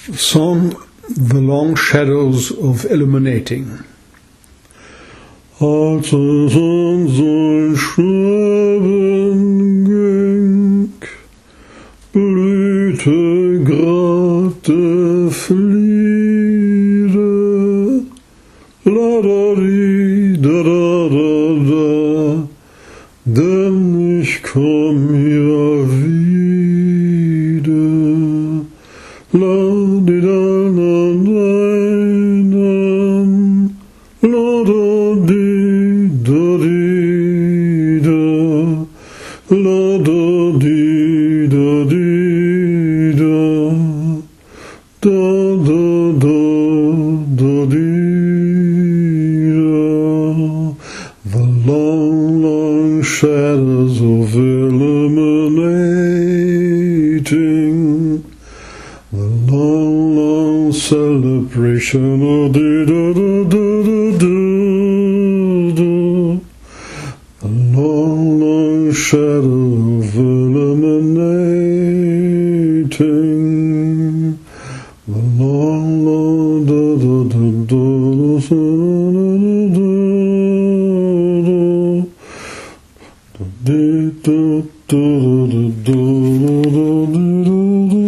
Song The Long Shadows of Illuminating. Als es an sein Sterben ging, blühte grad der Flieder, la da di da da da da, denn ich komm ja wieder, la di da da da da, la da di da di da, la da di da di da, da da da da di da. The long, long shadows of illuminating, the long, long celebration of the da da da da da da. The long, long shadow of illuminating, the long, long da da da da da da da da da da da da da da da.